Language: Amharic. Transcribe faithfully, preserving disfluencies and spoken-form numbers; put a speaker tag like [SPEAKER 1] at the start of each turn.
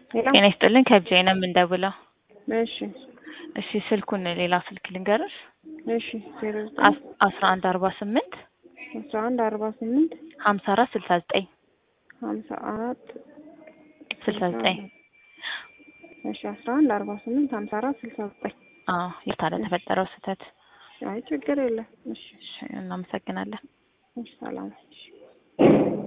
[SPEAKER 1] ጤና ይስጥልኝ ከብቻዬ ነው የምንደውለው።
[SPEAKER 2] እሺ
[SPEAKER 1] እሺ ስልኩን ሌላ ስልክ ልንገርሽ።
[SPEAKER 2] እሺ ዜሮ ዘጠኝ
[SPEAKER 1] አስራ አንድ አርባ ስምንት
[SPEAKER 2] አስራ አንድ አርባ ስምንት
[SPEAKER 1] ሀምሳ አራት ስልሳ ዘጠኝ
[SPEAKER 2] ሀምሳ አራት
[SPEAKER 1] ስልሳ ዘጠኝ
[SPEAKER 2] እሺ አስራ አንድ አርባ ስምንት ሀምሳ አራት ስልሳ ዘጠኝ
[SPEAKER 1] አዎ ይርታ ለተፈጠረው ስህተት።
[SPEAKER 2] አይ ችግር የለም። እሺ
[SPEAKER 1] እሺ እናመሰግናለን።
[SPEAKER 2] እሺ ሰላም። እሺ